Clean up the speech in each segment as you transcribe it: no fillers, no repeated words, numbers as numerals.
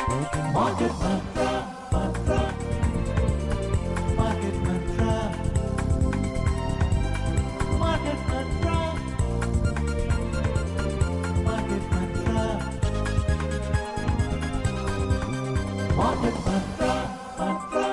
Market Mantra, Mantra, Market Mantra, Market Mantra, Market Mantra, Market Mantra, Mantra,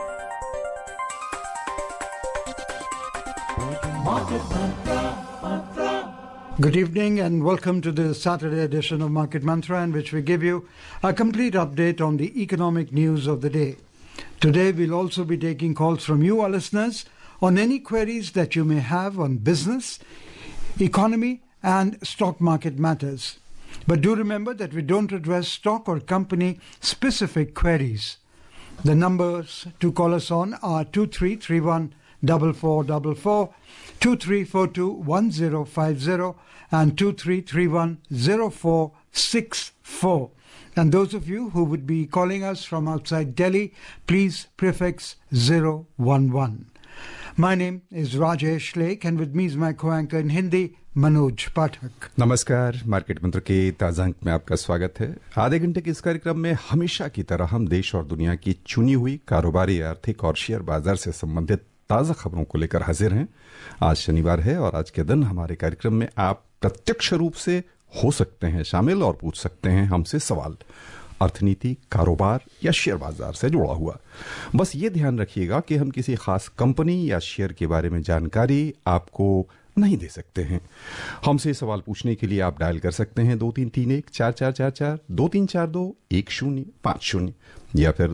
Market Mantra, Mantra. Good evening and welcome to the Saturday edition of Market Mantra, in which we give you a complete update on the economic news of the day. Today we'll also be taking calls from you, our listeners, on any queries that you may have on business, economy and stock market matters. But do remember that we don't address stock or company specific queries. The numbers to call us on are 2331 4444, 2342 1050 and 2331 0464. And those of you who would be calling us from outside Delhi, please prefix 011. My name is Rajesh Lake and with me is my co-anchor in Hindi, Manoj पाठक। नमस्कार। Market मंत्र के ताजा अंक में आपका स्वागत है। आधे घंटे के इस कार्यक्रम में हमेशा की तरह हम देश और दुनिया की चुनी हुई कारोबारी, आर्थिक और शेयर बाजार से संबंधित ताजा खबरों को लेकर हाजिर हैं। आज शनिवार है और आज के दिन हमारे कार्यक्रम में आप प्रत्यक्ष रूप से हो सकते हैं शामिल और पूछ सकते हैं हमसे सवाल, अर्थनीति, कारोबार या शेयर बाजार से जुड़ा हुआ। बस ये ध्यान रखिएगा कि हम किसी खास कंपनी या शेयर के बारे में जानकारी आपको नहीं दे सकते हैं। हमसे सवाल पूछने के लिए आप डायल कर सकते हैं 2331-4444, 2342-1050 या फिर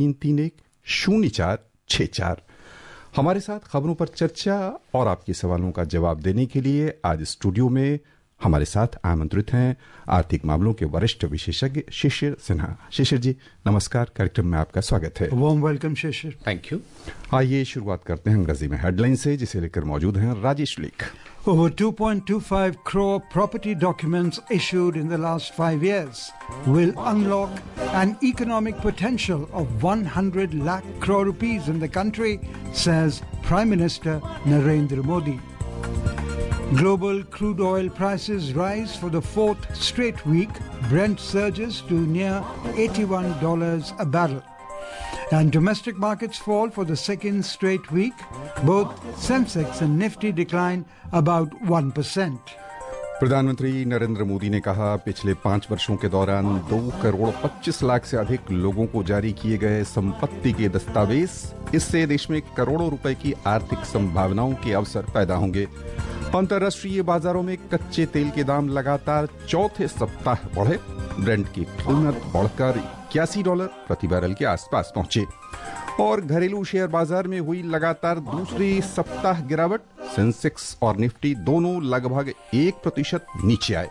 2331-0464। हमारे साथ खबरों पर चर्चा और आपके सवालों का जवाब देने के लिए आज स्टूडियो में हमारे साथ आमंत्रित हैं आर्थिक मामलों के वरिष्ठ विशेषज्ञ शिशिर सिन्हा। शिशिर जी नमस्कार, कार्यक्रम में आपका स्वागत है। Warm welcome Shishir. Thank you. आइए शुरुआत करते हैं अंग्रेजी में हेडलाइन से, जिसे लेकर मौजूद हैं राजेश लेख। Over 2.25 crore property documents issued in the last 5 years will unlock an economic potential of 100 lakh crore rupees in the country, says Prime Minister Narendra Modi. Global crude oil prices rise for the fourth straight week. Brent surges to near $81 a barrel. And domestic markets fall for the second straight week. Both Sensex and Nifty decline about 1%. प्रधानमंत्री नरेंद्र मोदी ने कहा, पिछले 5 वर्षों के दौरान 2,25,00,000 से अधिक लोगों को जारी किए गए संपत्ति के दस्तावेज, इससे देश में करोड़ों रुपए की आर्थिक संभावनाओं के अवसर पैदा होंगे। अंतर्राष्ट्रीय बाजारों में कच्चे तेल के दाम लगातार चौथे सप्ताह बढ़े। ब्रेंट की कीमत बढ़कर $81 प्रति बैरल के आसपास पहुंचे और घरेलू शेयर बाजार में हुई लगातार दूसरी सप्ताह गिरावट। सेंसेक्स और निफ्टी दोनों लगभग 1% नीचे आए।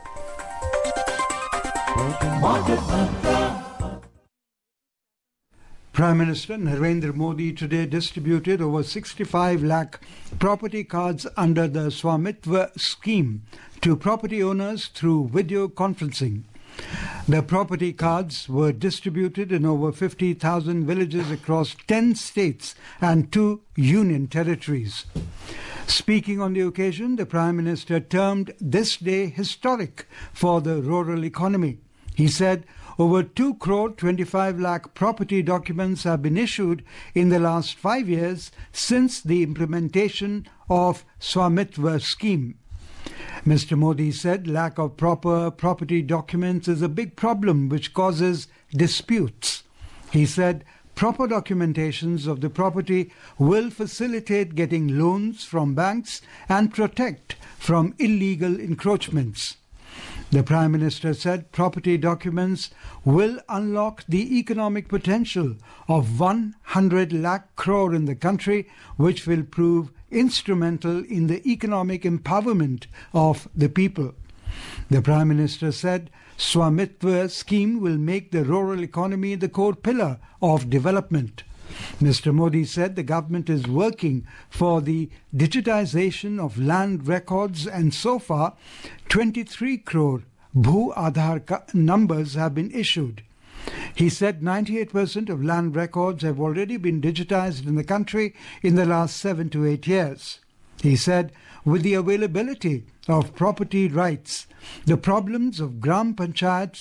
Prime Minister Narendra Modi today distributed over 65 lakh property cards under the Swamitva scheme to property owners through video conferencing. The property cards were distributed in over 50,000 villages across 10 states and 2 union territories. Speaking on the occasion, the Prime Minister termed this day historic for the rural economy. He said over 2.25 crore property documents have been issued in the last 5 years since the implementation of Swamitva scheme. Mr. Modi said lack of proper property documents is a big problem which causes disputes. He said proper documentations of the property will facilitate getting loans from banks and protect from illegal encroachments. The Prime Minister said property documents will unlock the economic potential of 100 lakh crore in the country, which will prove instrumental in the economic empowerment of the people. The Prime Minister said Swamitva scheme will make the rural economy the core pillar of development. Mr. Modi said the government is working for the digitization of land records, and so far 23 crore Bhu Aadhaar numbers have been issued. He said 98% of land records have already been digitized in the country in the last 7 to 8 years. He said with the availability of property rights, the problems of Gram Panchayats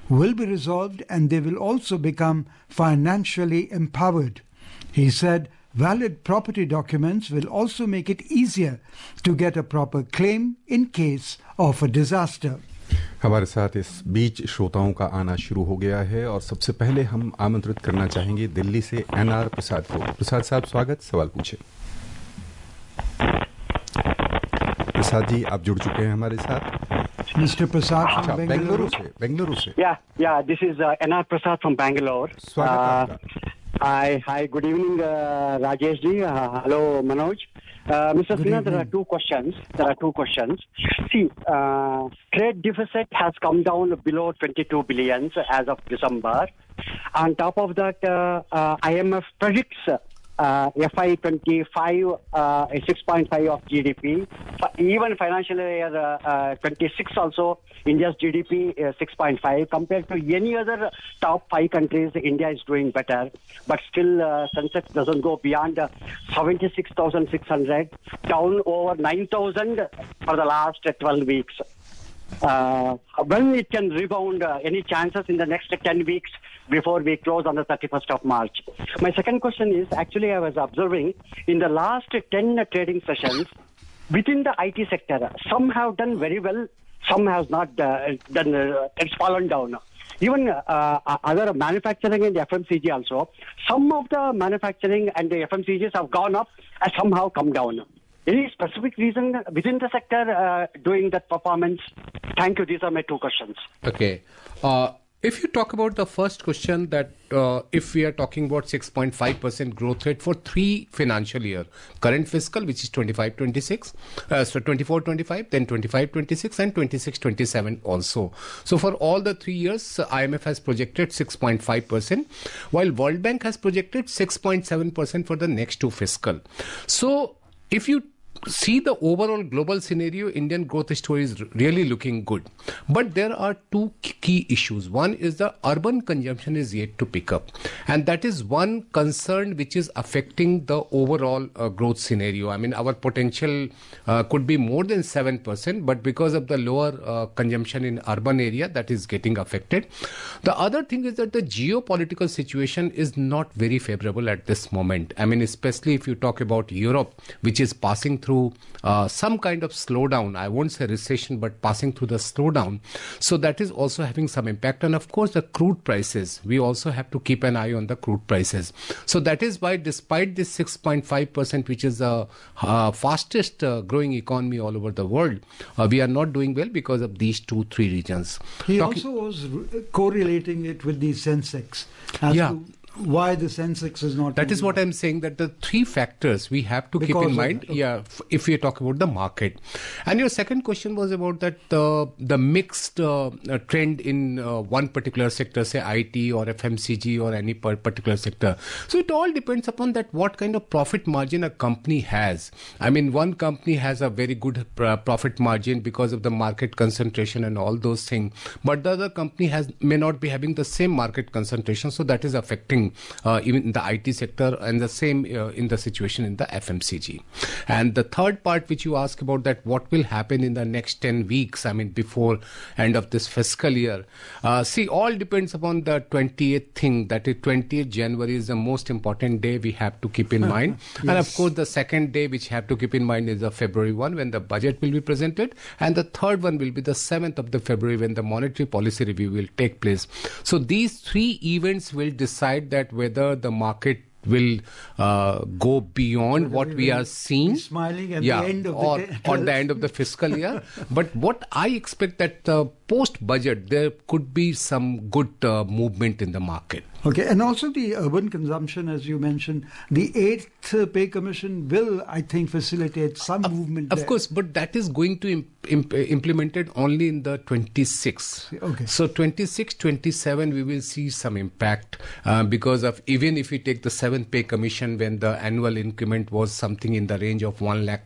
will be resolved and they will also become financially empowered. He said valid property documents will also make it easier to get a proper claim in case of a disaster. हमारे साथ इस बीच श्रोताओं का आना शुरू हो गया है और सबसे पहले हम आमंत्रित करना चाहेंगे दिल्ली से एनआर प्रसाद को। प्रसाद साहब स्वागत, सवाल पूछे। प्रसाद जी आप जुड़ चुके हैं हमारे साथ। मिस्टर प्रसाद फ्रॉम बेंगलुरु से। Yeah, this is NR Prasad from Bangalore. स्वागत आपका। Hi, good evening, Rajesh ji. Hello, Manoj. Mr. Sinha, there are two questions. See, trade deficit has come down below 22 billion as of December. On top of that, IMF predicts FY25 6.5 of GDP. Even financial year 26 also, India's GDP is 6.5. Compared to any other top 5 countries, India is doing better. But still, Sensex doesn't go beyond 76,600, down over 9,000 for the last 12 weeks. When it can rebound, any chances in the next 10 weeks before we close on the 31st of March? My second question is, actually I was observing in the last 10 trading sessions, within the IT sector, some have done very well, some have not done, it's fallen down. Even other manufacturing and FMCG also, some of the manufacturing and the FMCGs have gone up and some have come down. Any specific reason within the sector doing that performance? Thank you. These are my two questions. Okay. If you talk about the first question, that if we are talking about 6.5% growth rate for 3 financial year, current fiscal, which is 25-26, so 24-25, then 25-26 and 26-27 also. So for all the 3 years, IMF has projected 6.5%, while World Bank has projected 6.7% for the next 2 fiscal. So if you see the overall global scenario, Indian growth story is really looking good. But there are 2 key issues. One is the urban consumption is yet to pick up. And that is one concern which is affecting the overall growth scenario. I mean, our potential could be more than 7%, but because of the lower consumption in urban area, that is getting affected. The other thing is that the geopolitical situation is not very favorable at this moment. I mean, especially if you talk about Europe, which is passing through some kind of slowdown. I won't say recession, but passing through the slowdown. So that is also having some impact. And of course, the crude prices, we also have to keep an eye on the crude prices. So that is why despite this 6.5%, which is the fastest growing economy all over the world, we are not doing well because of these 2-3 regions. He also was correlating it with the Sensex as to why the Sensex is not. That is what I'm saying, that the 3 factors we have to keep in mind, if we talk about the market. And your second question was about that the mixed trend in one particular sector, say IT or FMCG or any particular sector. So it all depends upon that what kind of profit margin a company has. I mean, one company has a very good profit margin because of the market concentration and all those things, but the other company may not be having the same market concentration, so that is affecting even in the IT sector, and the same in the situation in the FMCG. And the third part which you ask about, that what will happen in the next 10 weeks, I mean before end of this fiscal year. See, all depends upon the 28th thing, that is 28th January is the most important day we have to keep in mind. Yes. And of course the second day which have to keep in mind is the February 1 when the budget will be presented, and the third one will be the 7th of the February when the monetary policy review will take place. So these 3 events will decide that whether the market will go beyond what we are seeing, smiling at the end of or the end of the fiscal year. But what I expect that post budget there could be some good movement in the market. Okay, and also the urban consumption, as you mentioned, the 8th pay commission will, I think, facilitate some movement. Of course, but that is going to implemented only in the 26. Okay. So 26, 27, we will see some impact because of, even if we take the 7th pay commission, when the annual increment was something in the range of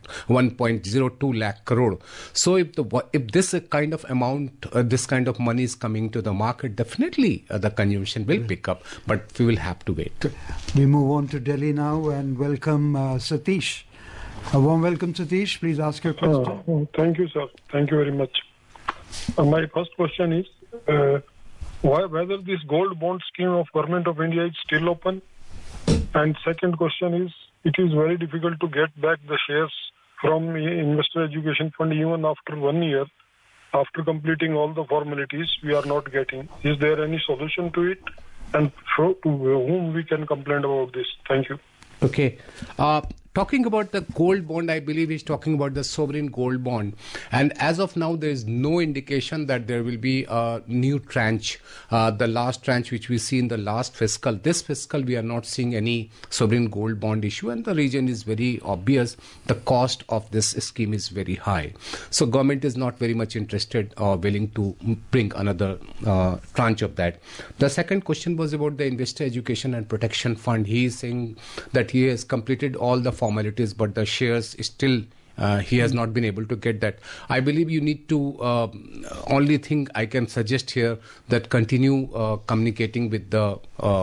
1.02 lakh crore. So if this kind of amount, this kind of money is coming to the market, definitely the consumption will pick up. But we will have to wait. We move on to Delhi now and welcome Satish. A warm welcome, Satish. Please ask your question. Thank you, sir. Thank you very much. My first question is, whether this gold bond scheme of Government of India is still open. And second question is, it is very difficult to get back the shares from Investor Education Fund even after 1 year. After completing all the formalities, we are not getting. Is there any solution to it? And to whom we can complain about this? Thank you. Okay. Talking about the gold bond, I believe he's talking about the sovereign gold bond. And as of now, there is no indication that there will be a new tranche. The last tranche which we see in the last fiscal, this fiscal, we are not seeing any sovereign gold bond issue. And the reason is very obvious. The cost of this scheme is very high. So government is not very much interested or willing to bring another tranche of that. The second question was about the Investor Education and Protection Fund. He is saying that he has completed all the formalities, but the shares still he has not been able to get that. I believe you need to only thing I can suggest here that continue communicating with the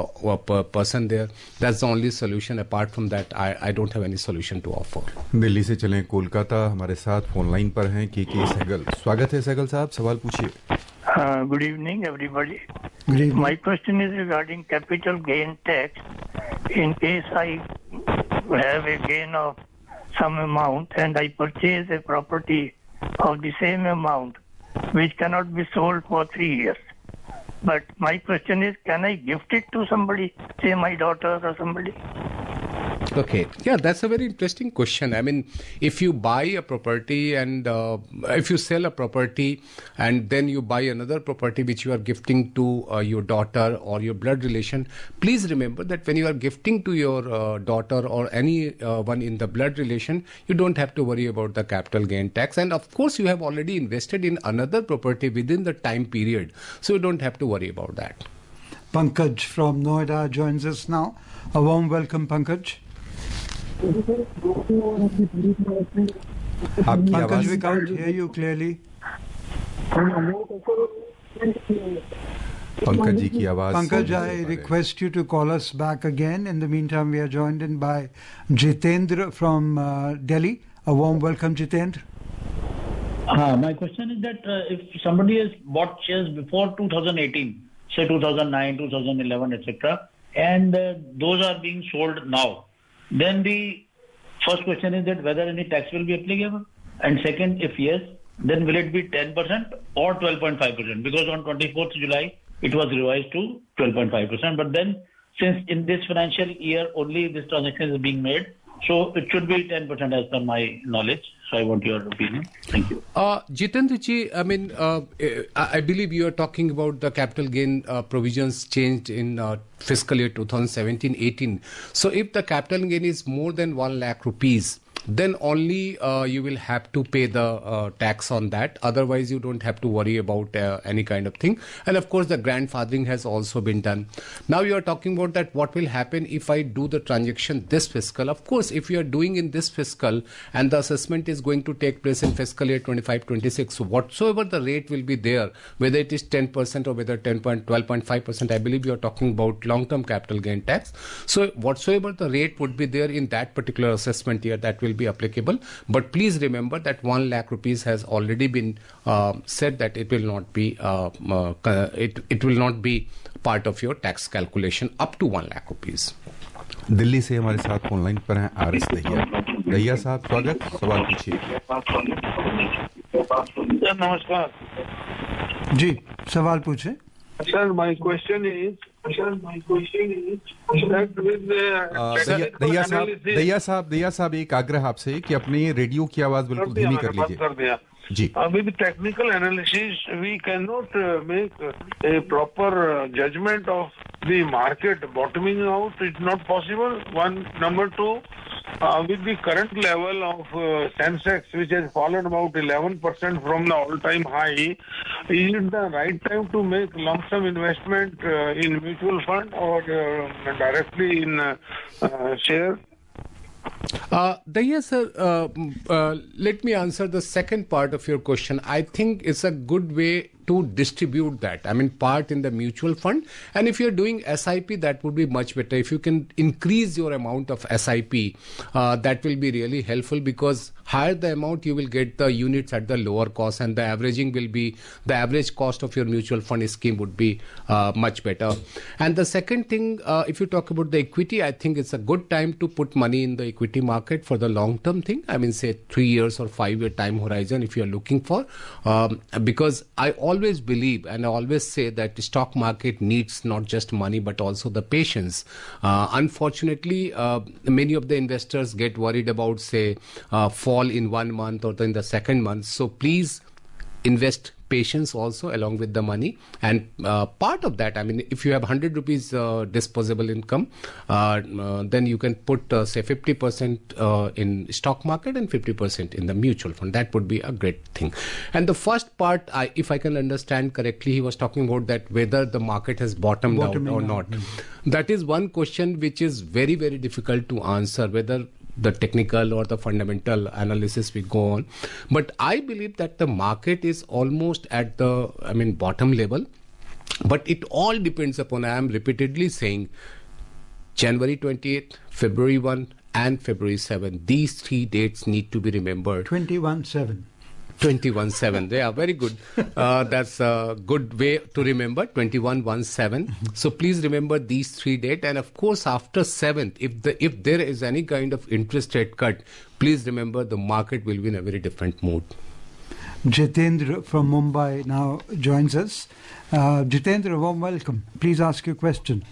person there. That's the only solution. Apart from that, I don't have any solution to offer. Delhi से चलें कोलकाता, हमारे साथ phone line पर हैं के सहगल. स्वागत है सहगल साहब, सवाल पूछिए. Good evening, everybody. Good evening. My question is regarding capital gain tax. In case I have a gain of some amount and I purchase a property of the same amount which cannot be sold for 3 years. But my question is, can I gift it to somebody, say my daughter or somebody? Okay. Yeah, that's a very interesting question. I mean, if you buy a property and if you sell a property and then you buy another property which you are gifting to your daughter or your blood relation, please remember that when you are gifting to your daughter or any one in the blood relation, you don't have to worry about the capital gain tax. And of course, you have already invested in another property within the time period. So you don't have to worry about that. Pankaj from Noida joins us now. A warm welcome, Pankaj. Pankaj, we can't hear you clearly. Pankaj ji की आवाज. Pankaj, I request you to call us back again. In the meantime, we are joined in by Jitendra from Delhi. A warm welcome, Jitendra. My question is that if somebody has bought shares before 2018, say 2009, 2011, etc., and those are being sold now, then the first question is that whether any tax will be applicable, and second, if yes, then will it be 10% or 12.5%? Because on 24th July, it was revised to 12.5%. But then, since in this financial year only this transaction is being made, so it should be 10% as per my knowledge. So I want your opinion. Thank you. Jitendra ji, I mean, I believe you are talking about the capital gain provisions changed in fiscal year 2017-18. So if the capital gain is more than 1 lakh rupees, then only you will have to pay the tax on that. Otherwise, you don't have to worry about any kind of thing. And of course, the grandfathering has also been done. Now you are talking about that what will happen if I do the transaction this fiscal. Of course, if you are doing in this fiscal and the assessment is going to take place in fiscal year 25-26, so whatsoever the rate will be there, whether it is 10% or whether 12.5%, I believe you are talking about long-term capital gain tax. So whatsoever the rate would be there in that particular assessment year, that will be applicable. But please remember that 1 lakh rupees has already been said that it will not be it will not be part of your tax calculation up to 1 lakh rupees. Delhi से हमारे साथ phone line पर हैं RS Dahiya. Dahiya साहब, स्वागत. सवाल पूछिए. नमस्कार जी, सवाल पूछे. Sir, my question is that with the Dahiya साहब एक आग्रह आपसे कि अपनी रेडियो की आवाज बिल्कुल धीमी कर लीजिए. जी. With technical analysis, we cannot make a proper judgment of the market bottoming out. It's not possible. One. Number two, with the current level of Sensex, which has fallen about 11% from the all-time high, is it the right time to make lump sum investment in mutual fund or directly in share? Daya sir, let me answer the second part of your question. I think it's a good way to distribute that. I mean, part in the mutual fund. And if you're doing SIP, that would be much better. If you can increase your amount of SIP, that will be really helpful, because higher the amount, you will get the units at the lower cost, and the averaging will be, the average cost of your mutual fund scheme would be much better. And the second thing, if you talk about the equity, I think it's a good time to put money in the equity market for the long term thing. I mean, say 3 years or 5 year time horizon if you're looking for, because I always believe and I always say that the stock market needs not just money but also the patience. Unfortunately, many of the investors get worried about, say, fall in 1 month or in the second month. So please invest patience also along with the money. And part of that, I mean, if you have 100 rupees disposable income, then you can put, say, 50% in stock market and 50% in the mutual fund. That would be a great thing. And the first part, if I can understand correctly, he was talking about that whether the market has bottomed out or not. That is one question which is very, very difficult to answer, whether the technical or the fundamental analysis we go on. But I believe that the market is almost at the, I mean, bottom level. But it all depends upon, I am repeatedly saying, January 28th, February 1 and February 7. These 3 dates need to be remembered. 21/7. 21/7. They are very good. That's a good way to remember. 21/17. So please remember these 3 dates. And of course, after 7th, if there is any kind of interest rate cut, please remember the market will be in a very different mood. Jitendra from Mumbai now joins us. Jitendra, warm welcome. Please ask your question.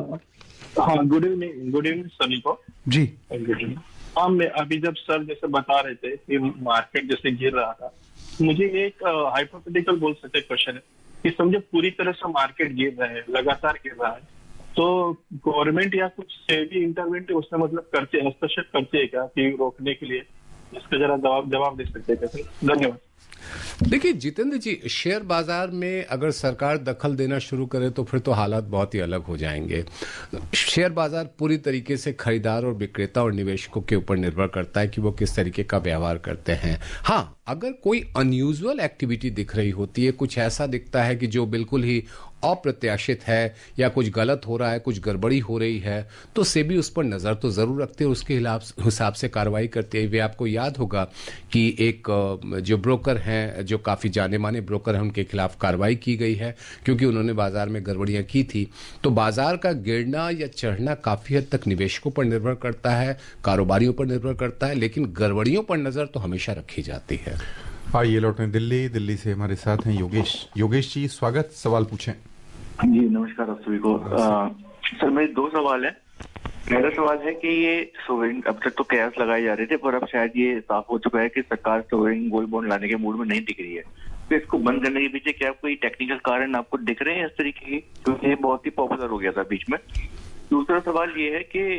Good evening Sunny को जी। हाँ, मैं अभी जब sir जैसे बता रहे थे कि मार्केट जैसे गिर रहा था, मुझे एक हाइपोथेटिकल बोल सकते क्वेश्चन है कि समझे पूरी तरह से मार्केट गिर रहा है, लगातार गिर रहा है, तो गवर्नमेंट या कुछ सेबी इंटरवेंट उसमें मतलब करते हस्तक्षेप करते है क्या कि रोकने के लिए? इसका जरा जवाब दे सकते हैं क्या? धन्यवाद। देखिए जितेंद्र जी, शेयर बाजार में अगर सरकार दखल देना शुरू करे तो फिर तो हालात बहुत ही अलग हो जाएंगे। शेयर बाजार पूरी तरीके से खरीदार और विक्रेता और निवेशकों के ऊपर निर्भर करता है कि वो किस तरीके का व्यवहार करते हैं। हाँ, अगर कोई अनयूजुअल एक्टिविटी दिख रही होती है, कुछ ऐसा दिखता है कि जो बिल्कुल ही अप्रत्याशित है या कुछ गलत हो रहा है, कुछ गड़बड़ी हो रही है, तो सेबी उस पर नजर तो जरूर रखते हैं, उसके हिसाब से कार्रवाई करते हैं। वे आपको याद होगा कि एक जो ब्रोकर हैं, जो काफी जाने माने ब्रोकर हैं, उनके खिलाफ कार्रवाई की गई है क्योंकि उन्होंने बाजार में गड़बड़ियां की थी। तो बाजार का गिरना या चढ़ना काफी हद तक निवेशकों पर निर्भर करता है, कारोबारियों पर निर्भर करता है, लेकिन गड़बड़ियों पर नजर तो हमेशा रखी जाती है। आइए लौटें दिल्ली से हमारे साथ हैं योगेश जी, स्वागत, सवाल पूछें। जी नमस्कार आप सभी को। सर मेरे 2 सवाल है। पहला सवाल है कि ये सोवरिन, अब तक तो कयास लगाए जा रहे थे पर अब शायद ये साफ हो चुका है कि सरकार सोवरिन गोल्ड बॉन्ड लाने के मूड में नहीं दिख रही है, तो इसको बंद करने के पीछे क्या कोई टेक्निकल कारण आपको दिख रहे हैं इस तरीके के? क्योंकि ये बहुत ही पॉपुलर हो गया था बीच में। दूसरा सवाल ये है कि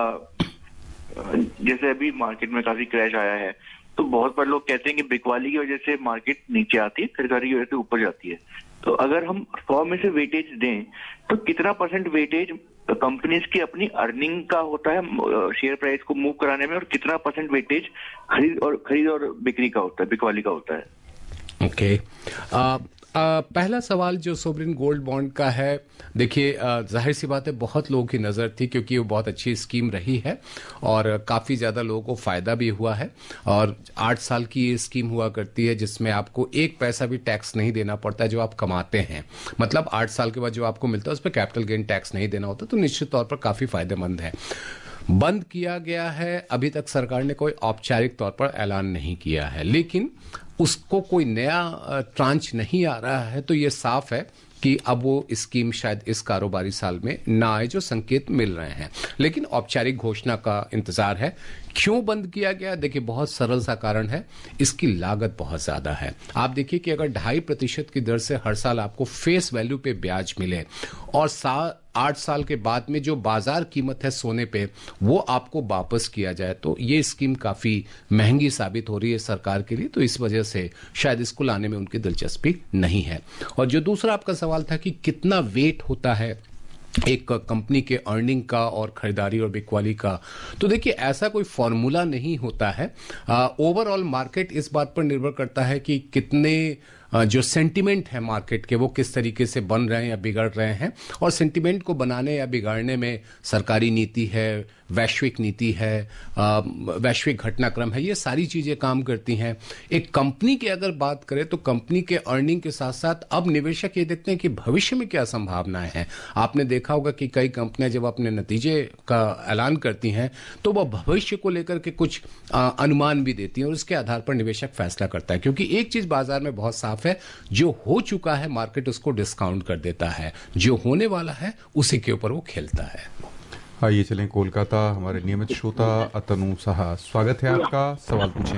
जैसे अभी मार्केट में काफी क्रैश आया है, तो बहुत बार लोग कहते हैं कि बिकवाली की वजह से मार्केट नीचे आती है, खरीदारी की वजह से ऊपर जाती है। तो अगर हम 100 में से वेटेज दें तो कितना % वेटेज कंपनीज की अपनी अर्निंग का होता है शेयर प्राइस को मूव कराने में, और कितना % वेटेज खरीद और बिक्री का होता है, बिकवाली का होता है? ओके। पहला सवाल जो सोवरिन गोल्ड बॉन्ड का है, देखिए जाहिर सी बात है बहुत लोगों की नज़र थी क्योंकि वो बहुत अच्छी स्कीम रही है और काफ़ी ज़्यादा लोगों को फ़ायदा भी हुआ है। और 8 साल की ये स्कीम हुआ करती है जिसमें आपको 1 पैसा भी टैक्स नहीं देना पड़ता है जो आप कमाते हैं। मतलब 8 साल के बाद जो आपको मिलता है उस पर कैपिटल गेन टैक्स नहीं देना होता, तो निश्चित तौर पर काफ़ी फ़ायदेमंद है। बंद किया गया है, अभी तक सरकार ने कोई औपचारिक तौर पर ऐलान नहीं किया है, लेकिन उसको कोई नया ट्रांच नहीं आ रहा है, तो ये साफ है कि अब वो स्कीम शायद इस कारोबारी साल में ना आए, जो संकेत मिल रहे हैं। लेकिन औपचारिक घोषणा का इंतजार है। क्यों बंद किया गया? देखिए बहुत सरल सा कारण है, इसकी लागत बहुत ज्यादा है। आप देखिए कि अगर 2.5% की दर से हर साल आपको फेस वैल्यू पे ब्याज मिले और 8 साल के बाद में जो बाजार कीमत है सोने पे वो आपको वापस किया जाए, तो ये स्कीम काफी महंगी साबित हो रही है सरकार के लिए, तो इस वजह से शायद इसको लाने में उनकी दिलचस्पी नहीं है। और जो दूसरा आपका सवाल था कि कितना वेट होता है एक कंपनी के अर्निंग का और खरीदारी और बिकवाली का, तो देखिए ऐसा कोई फॉर्मूला नहीं होता है। ओवरऑल मार्केट इस बात पर निर्भर करता है कि कितने जो सेंटिमेंट है मार्केट के वो किस तरीके से बन रहे हैं या बिगड़ रहे हैं, और सेंटिमेंट को बनाने या बिगाड़ने में सरकारी नीति है, वैश्विक नीति है, वैश्विक घटनाक्रम है, ये सारी चीजें काम करती हैं। एक कंपनी की अगर बात करें तो कंपनी के अर्निंग के साथ साथ अब निवेशक ये देखते हैं कि भविष्य में क्या संभावनाएं हैं। आपने देखा होगा कि कई कंपनियां जब अपने नतीजे का ऐलान करती हैं तो वह भविष्य को लेकर के कुछ अनुमान भी देती हैं और उसके आधार पर निवेशक फैसला करता है, क्योंकि एक चीज बाजार में बहुत साफ है, जो हो चुका है मार्केट उसको डिस्काउंट कर देता है, जो होने वाला है उसी के ऊपर वो खेलता है। आइए चलें कोलकाता, हमारे नियमित श्रोता अतनु साहा, स्वागत है आपका, सवाल पूछें।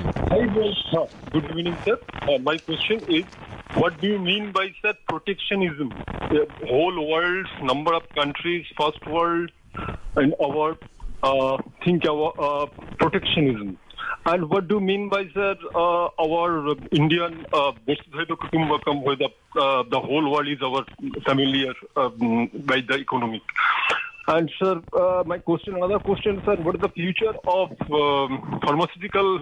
Good evening sir, my question is what do you mean by sir protectionism? The whole world's number of countries, first world and our think about protectionism. And what do you mean by sir our Indian Vasudhaiva Kutumbakam, where the whole world is our familiar by the economic. And sir, my question, another question, sir, what is the future of pharmaceutical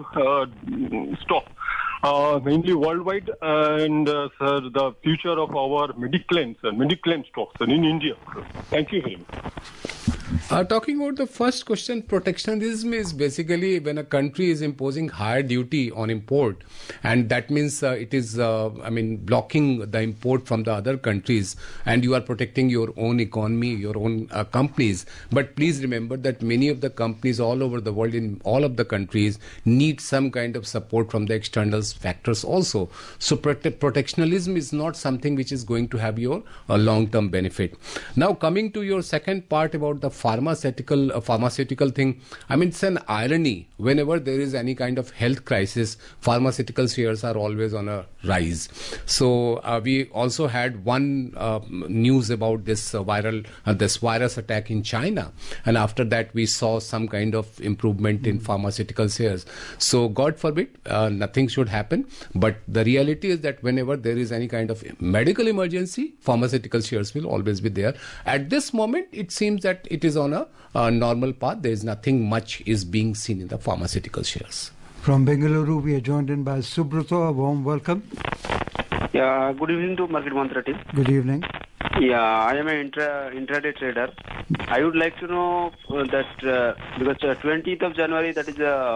stock, mainly worldwide, and sir, the future of our mediclaim stocks in India? Thank you very much. Talking about the first question, protectionism is basically when a country is imposing higher duty on import, and that means it is, blocking the import from the other countries, and you are protecting your own economy, your own companies. But please remember that many of the companies all over the world, in all of the countries, need some kind of support from the external factors also. So protectionism is not something which is going to have your long-term benefit. Now, coming to your second part about the pharmaceutical thing, it's an irony. Whenever there is any kind of health crisis, pharmaceutical shares are always on a rise. So we also had one news about this virus attack in China, and after that we saw some kind of improvement in pharmaceutical shares. So God forbid nothing should happen, but the reality is that whenever there is any kind of medical emergency, pharmaceutical shares will always be there. At this moment, it seems that it is on a normal path. There is nothing much is being seen in the pharmaceutical shares. From Bengaluru, we are joined in by Subrata. A warm welcome. Yeah, good evening to Market Mantra team. Good evening. Yeah, I am an intraday trader. I would like to know that because 20th of January, that is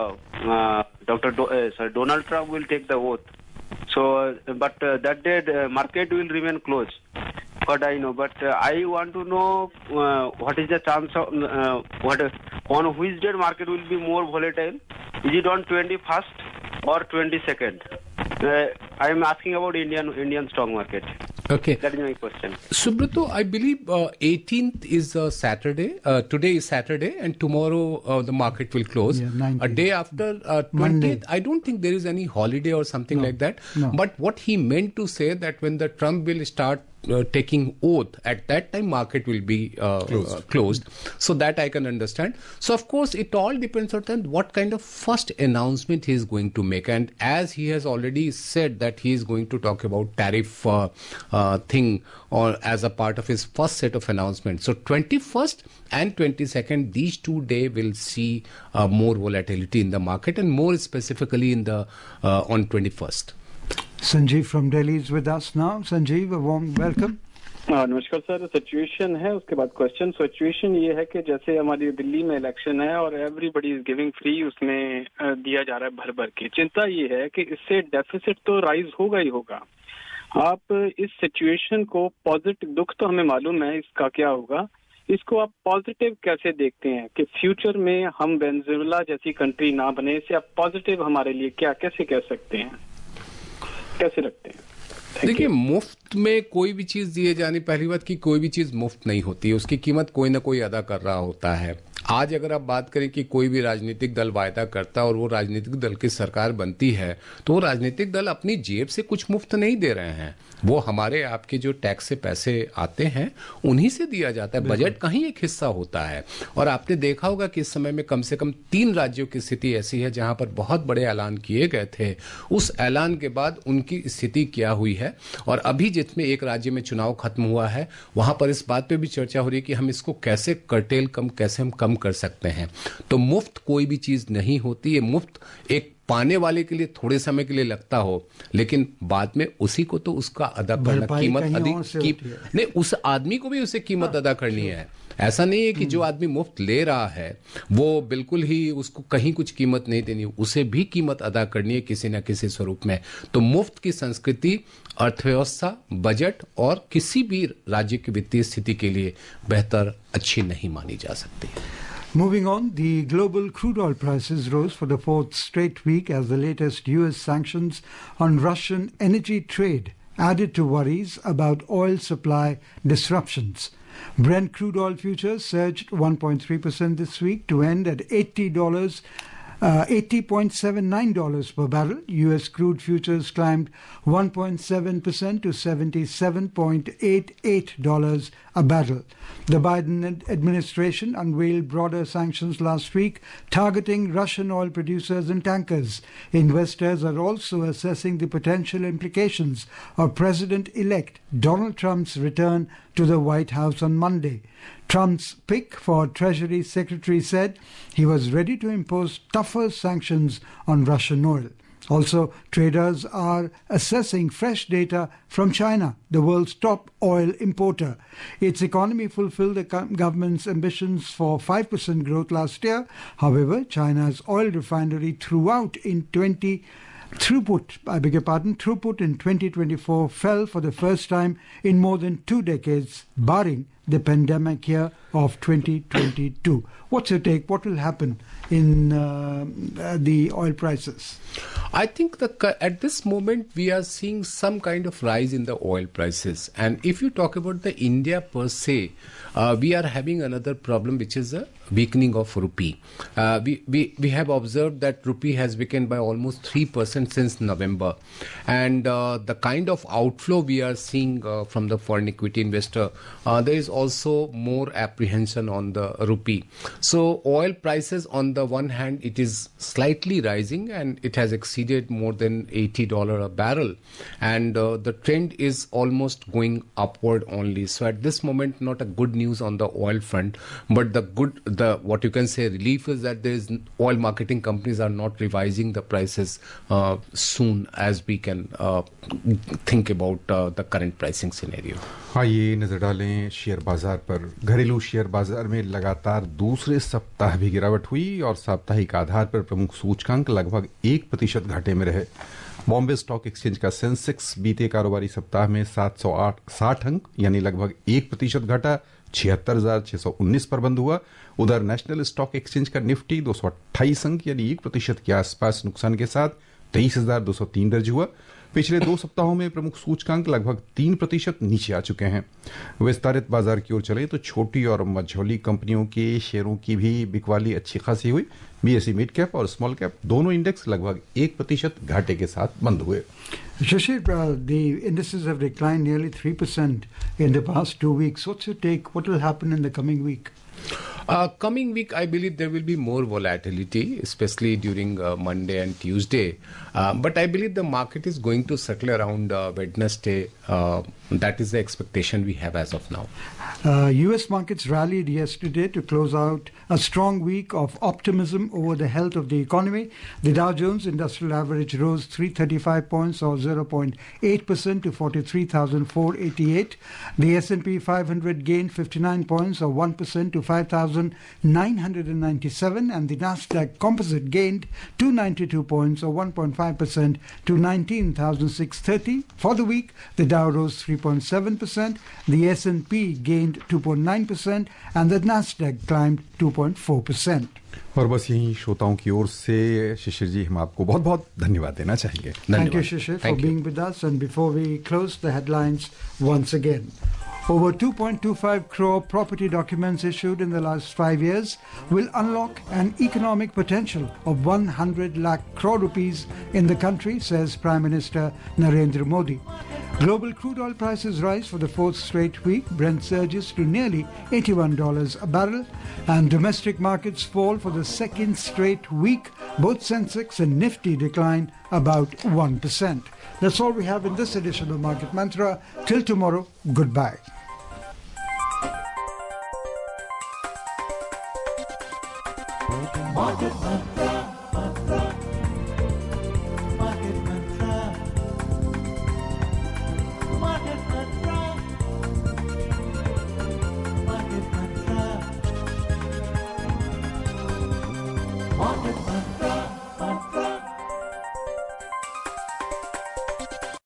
Donald Trump will take the oath. So, but that day the market will remain closed. What I know, but I want to know what is the chance of on which date market will be more volatile? Is it on 21st or 22nd? I am asking about Indian stock market. Okay. That is my question. Subrato, I believe 18th is Saturday. Today is Saturday, and tomorrow the market will close. Yeah, a day after 20th, I don't think there is any holiday or something like that. No. But what he meant to say that when the Trump will start taking oath, at that time market will be closed. So that I can understand. So of course it all depends on what kind of first announcement he is going to make, and as he has already said that he is going to talk about tariff thing or as a part of his first set of announcements. So 21st and 22nd, these 2 days will see more volatility in the market, and more specifically in the on 21st. Sanjeev from Delhi is with us now. Sanjeev, a warm welcome. नमस्कार sir. Situation है, उसके बाद question. Situation ये है कि जैसे हमारी दिल्ली में इलेक्शन है और एवरीबडी इज गिविंग फ्री, उसमें दिया जा रहा है भर भर के. चिंता ये है कि इससे डेफिसिट तो राइज होगा ही होगा. आप इस सिचुएशन को पॉजिटिव, दुख तो हमें मालूम है इसका क्या होगा, इसको आप पॉजिटिव कैसे देखते हैं कि फ्यूचर में हम वेनेजुएला जैसी कंट्री ना बने, इसे आप पॉजिटिव हमारे लिए क्या कैसे कह सकते हैं, कैसे रखते हैं? देखिए, मुफ्त में कोई भी चीज दिए जाने, पहली बात कि कोई भी चीज मुफ्त नहीं होती है, उसकी कीमत कोई ना कोई अदा कर रहा होता है. आज अगर आप बात करें कि कोई भी राजनीतिक दल वायदा करता है और वो राजनीतिक दल की सरकार बनती है, तो वो राजनीतिक दल अपनी जेब से कुछ मुफ्त नहीं दे रहे हैं. वो हमारे आपके जो टैक्स से पैसे आते हैं उन्हीं से दिया जाता है. बजट का ही एक हिस्सा होता है. और आपने देखा होगा कि इस समय में कम से कम 3 राज्यों की स्थिति ऐसी है जहां पर बहुत बड़े ऐलान किए गए थे. उस ऐलान के बाद उनकी स्थिति क्या हुई है, और अभी जिसमें एक राज्य में चुनाव खत्म हुआ है वहां पर इस बात पे भी चर्चा हो रही है कि हम इसको कैसे कैसे हम कम कर सकते हैं. तो मुफ्त कोई भी चीज नहीं होती है. मुफ्त एक पाने वाले के लिए थोड़े समय के लिए लगता हो, लेकिन बाद में उसी को तो उसका अदा करना कीमत नहीं, उस आदमी को भी उसे कीमत अदा करनी है। ऐसा नहीं है कि जो आदमी मुफ्त ले रहा है वो बिल्कुल ही उसको कहीं कुछ कीमत नहीं देनी, उसे भी कीमत अदा करनी है किसी न किसी स्वरूप में। तो मुफ्त की संस्कृति अर्थव्यवस्था, बजट और किसी भी राज्य की वित्तीय स्थिति के लिए बेहतर अच्छी नहीं मानी जा सकती। Moving on, the global crude oil prices rose for the fourth straight week as the latest US sanctions on Russian energy trade added to worries about oil supply disruptions. Brent crude oil futures surged 1.3% this week to end at $80.79 per barrel. U.S. crude futures climbed 1.7% to $77.88 a barrel. The Biden administration unveiled broader sanctions last week targeting Russian oil producers and tankers. Investors are also assessing the potential implications of President-elect Donald Trump's return to the White House on Monday. Trump's pick for Treasury Secretary said he was ready to impose tougher sanctions on Russian oil. Also, traders are assessing fresh data from China, the world's top oil importer. Its economy fulfilled the government's ambitions for 5% growth last year. However, China's oil refinery throughput in 2024 fell for the first time in more than 2 decades, barring the pandemic year of 2022. What's your take? What will happen in the oil prices? I think at this moment we are seeing some kind of rise in the oil prices. And if you talk about the India per se, we are having another problem, which is a weakening of rupee. We have observed that rupee has weakened by almost 3% since November. And the kind of outflow we are seeing from the foreign equity investor, there is also more apprehension on the rupee. So oil prices, on the one hand, it is slightly rising and it has exceeded more than $80 a barrel. And the trend is almost going upward only. So at this moment, not a good news on the oil front, but what you can say relief is that there is oil marketing companies are not revising the prices soon as we can think about the current pricing scenario. आइए नजर डालें share बाजार पर। घरेलू share बाजार में लगातार दूसरे सप्ताह भी गिरावट हुई और साप्ताहिक आधार पर प्रमुख सूचकांक लगभग 1% घाटे में रहे। बॉम्बे स्टॉक एक्सचेंज का सेंसेक्स बीते कारोबारी सप्ताह में 760 अंक यानी लगभग 1% घटा 76,619 पर बंद हुआ। उधर नेशनल स्टॉक एक्सचेंज का निफ्टी 228 अंक यानी 1% के आसपास नुकसान के साथ 23,203 दर्ज हुआ। पिछले 2 सप्ताहों में प्रमुख सूचकांक लगभग 3% नीचे आ चुके हैं। विस्तारित बाजार की ओर चले तो छोटी और मझोली कंपनियों के शेयरों की भी बिकवाली अच्छी खासी हुई। बीएसई मिड कैप और स्मॉल कैप दोनों इंडेक्स लगभग 1% घाटे के साथ बंद हुए। Shashir, the indices have declined nearly 3% in the past 2 weeks. What's your take? What will happen in the coming week? Coming week, I believe there will be more volatility, especially during Monday and Tuesday. But I believe the market is going to settle around Wednesday. That is the expectation we have as of now. U.S. markets rallied yesterday to close out a strong week of optimism over the health of the economy. The Dow Jones Industrial Average rose 335 points or 0.8% to 43,488. The S&P 500 gained 59 points or 1% to 5,997, and the Nasdaq Composite gained 292 points or 1.5% to 19,630. For the week, the Dow rose 3.7%, the S&P gained 2.9%, and the Nasdaq climbed 2.4%. और बस यही श्रोताओं की ओर से शिशिर जी हम आपको बहुत बहुत धन्यवाद देना चाहेंगे। Thank you, Shishir, for being with us. And before we close, the headlines once again. Over 2.25 crore property documents issued in the last 5 years will unlock an economic potential of 100 lakh crore rupees in the country, says Prime Minister Narendra Modi. Global crude oil prices rise for the 4th straight week. Brent surges to nearly $81 a barrel, and domestic markets fall for the 2nd straight week. Both Sensex and Nifty decline about 1%. That's all we have in this edition of Market Mantra. Till tomorrow, goodbye. Market Mantra.